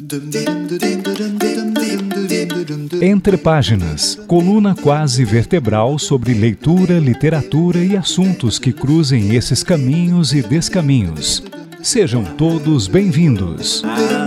Entre Páginas, coluna quase vertebral sobre leitura, literatura e assuntos que cruzem esses caminhos e descaminhos. Sejam todos bem-vindos.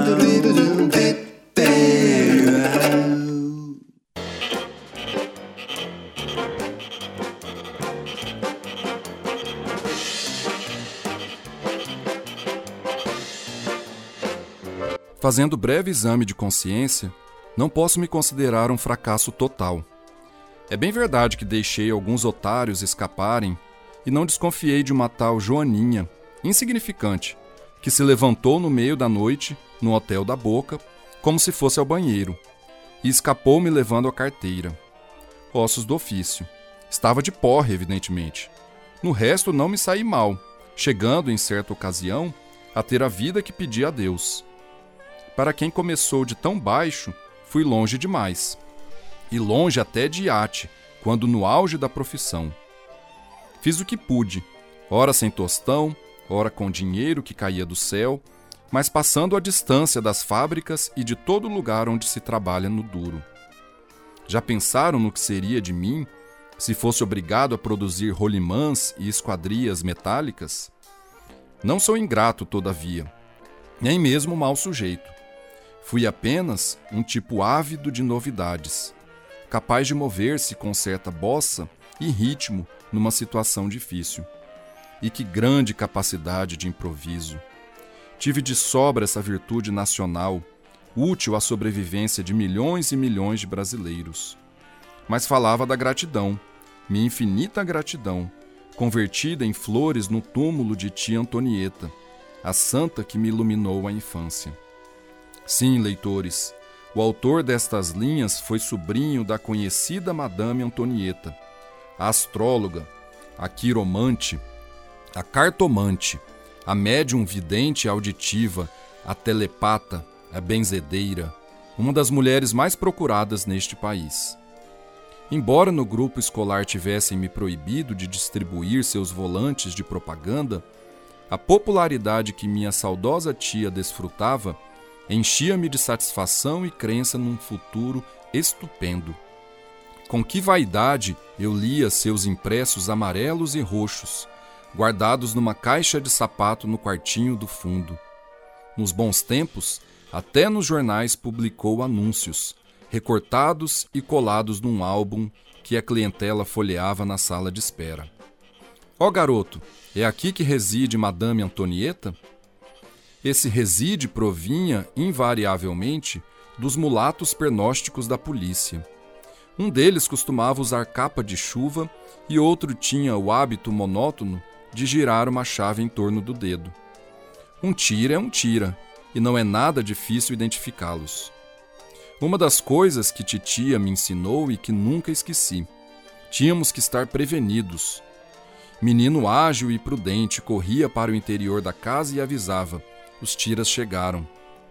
Fazendo breve exame de consciência, não posso me considerar um fracasso total. É bem verdade que deixei alguns otários escaparem e não desconfiei de uma tal Joaninha, insignificante, que se levantou no meio da noite, no Hotel da Boca, como se fosse ao banheiro, e escapou me levando a carteira. Ossos do ofício. Estava de porre, evidentemente. No resto, não me saí mal, chegando, em certa ocasião, a ter a vida que pedi a Deus. Para quem começou de tão baixo, fui longe demais. E longe até de iate, quando no auge da profissão. Fiz o que pude, ora sem tostão, ora com dinheiro que caía do céu, mas passando a distância das fábricas e de todo lugar onde se trabalha no duro. Já pensaram no que seria de mim se fosse obrigado a produzir rolimãs e esquadrias metálicas? Não sou ingrato, todavia, nem mesmo mau sujeito. Fui apenas um tipo ávido de novidades, capaz de mover-se com certa bossa e ritmo numa situação difícil. E que grande capacidade de improviso! Tive de sobra essa virtude nacional, útil à sobrevivência de milhões e milhões de brasileiros. Mas falava da gratidão, minha infinita gratidão, convertida em flores no túmulo de tia Antonieta, a santa que me iluminou a infância. Sim, leitores, o autor destas linhas foi sobrinho da conhecida Madame Antonieta, a astróloga, a quiromante, a cartomante, a médium vidente e auditiva, a telepata, a benzedeira, uma das mulheres mais procuradas neste país. Embora no grupo escolar tivessem me proibido de distribuir seus volantes de propaganda, a popularidade que minha saudosa tia desfrutava enchia-me de satisfação e crença num futuro estupendo. Com que vaidade eu lia seus impressos amarelos e roxos, guardados numa caixa de sapato no quartinho do fundo. Nos bons tempos, até nos jornais publicou anúncios, recortados e colados num álbum que a clientela folheava na sala de espera. Ó garoto, é aqui que reside Madame Antonieta? Esse reside provinha, invariavelmente, dos mulatos pernósticos da polícia. Um deles costumava usar capa de chuva e outro tinha o hábito monótono de girar uma chave em torno do dedo. Um tira é um tira, e não é nada difícil identificá-los. Uma das coisas que titia me ensinou e que nunca esqueci: tínhamos que estar prevenidos. Menino ágil e prudente corria para o interior da casa e avisava: os tiras chegaram.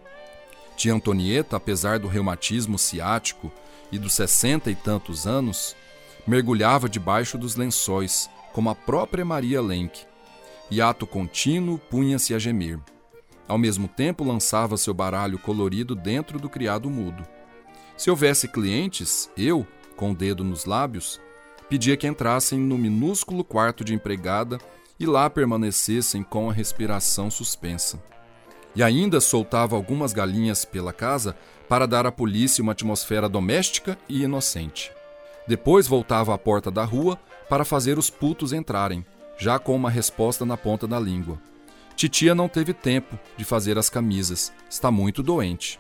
Tia Antonieta, apesar do reumatismo ciático e dos 60 e tantos anos, mergulhava debaixo dos lençóis, como a própria Maria Lenk, e ato contínuo punha-se a gemer. Ao mesmo tempo lançava seu baralho colorido dentro do criado mudo. Se houvesse clientes, eu, com o dedo nos lábios, pedia que entrassem no minúsculo quarto de empregada e lá permanecessem com a respiração suspensa. E ainda soltava algumas galinhas pela casa para dar à polícia uma atmosfera doméstica e inocente. Depois voltava à porta da rua para fazer os putos entrarem, já com uma resposta na ponta da língua. Titia não teve tempo de fazer as camisas, está muito doente.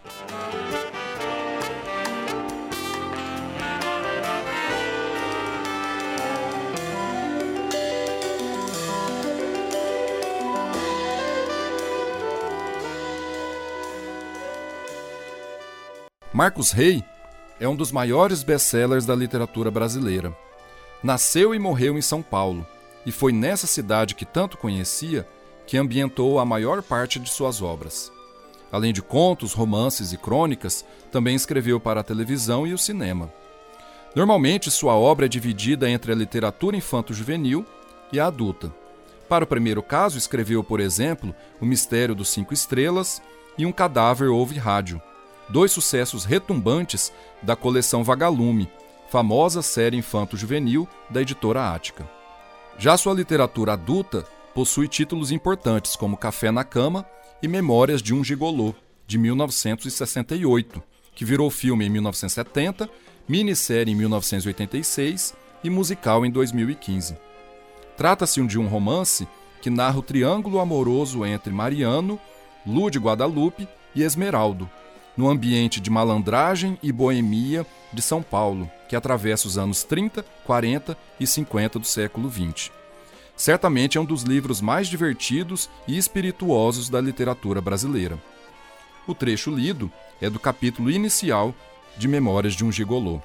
Marcos Rey é um dos maiores best-sellers da literatura brasileira. Nasceu e morreu em São Paulo, e foi nessa cidade que tanto conhecia que ambientou a maior parte de suas obras. Além de contos, romances e crônicas, também escreveu para a televisão e o cinema. Normalmente, sua obra é dividida entre a literatura infanto-juvenil e a adulta. Para o primeiro caso, escreveu, por exemplo, O Mistério dos Cinco Estrelas e Um Cadáver Ouve Rádio, 2 sucessos retumbantes da coleção Vagalume, famosa série infanto-juvenil da editora Ática. Já sua literatura adulta possui títulos importantes como Café na Cama e Memórias de um Gigolô, de 1968, que virou filme em 1970, minissérie em 1986 e musical em 2015. Trata-se de um romance que narra o triângulo amoroso entre Mariano, Lu de Guadalupe e Esmeraldo, no ambiente de malandragem e boemia de São Paulo, que atravessa os anos 30, 40 e 50 do século XX. Certamente é um dos livros mais divertidos e espirituosos da literatura brasileira. O trecho lido é do capítulo inicial de Memórias de um Gigolô.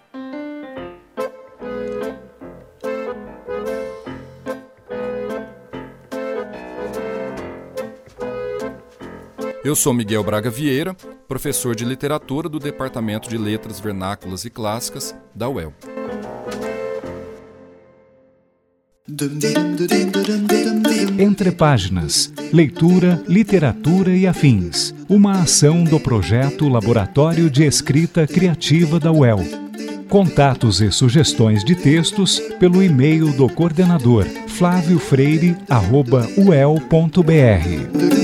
Eu sou Miguel Braga Vieira, professor de literatura do Departamento de Letras Vernáculas e Clássicas da UEL. Entre Páginas, Leitura, Literatura e Afins. Uma ação do projeto Laboratório de Escrita Criativa da UEL. Contatos e sugestões de textos pelo e-mail do coordenador flaviofreire@uel.br.